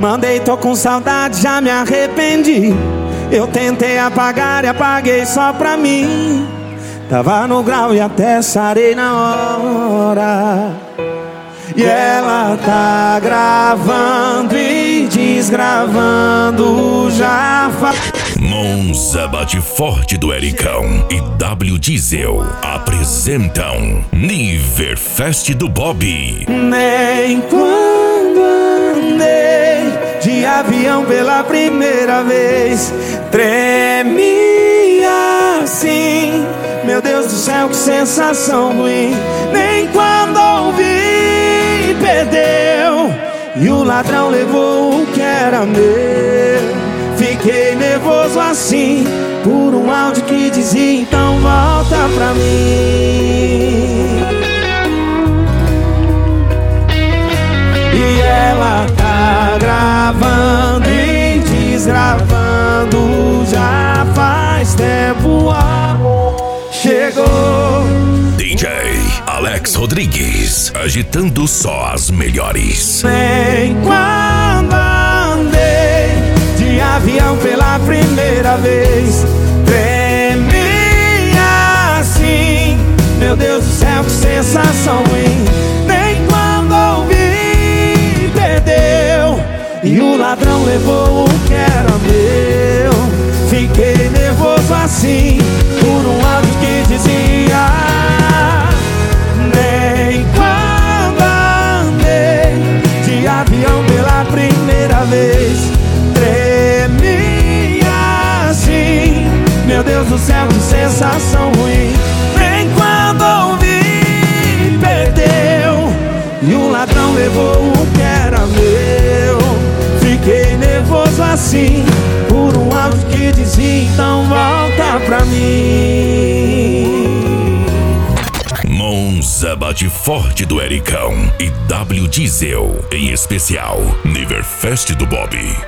Mandei, tô com saudade, já me arrependi. Eu tentei apagar e apaguei só pra mim. Tava no grau e até sarei na hora. E ela tá gravando e desgravando já Monza Bate Forte do Ericão e W Diesel apresentam Niverfest do Bob. Nem quando andei de avião pela primeira vez tremi assim. Meu Deus do céu, que sensação ruim. Nem quando ouvi, perdeu e o ladrão levou o que era meu. Fiquei nervoso assim por um áudio que dizia: então volta pra mim. E ela tá gravando e desgravando já faz tempo. Chegou DJ Alex Rodrigues, agitando só as melhores. Nem quando andei de avião pela primeira vez tremi assim. Meu Deus do céu, que sensação ruim. Nem quando ouvi, perdeu e o ladrão levou o que era meu. Fiquei nervoso assim por um áudio que dizia: nem quando andei de avião pela primeira vez tremi assim. Meu Deus do céu, que sensação ruim. Nem quando ouvi, perdeu e o ladrão levou o que era meu. Fiquei nervoso assim por um áudio que dizia: então volta pra mim. Monza Bate Forte do Ericão e W Diesel, em especial Niverfest do Bob.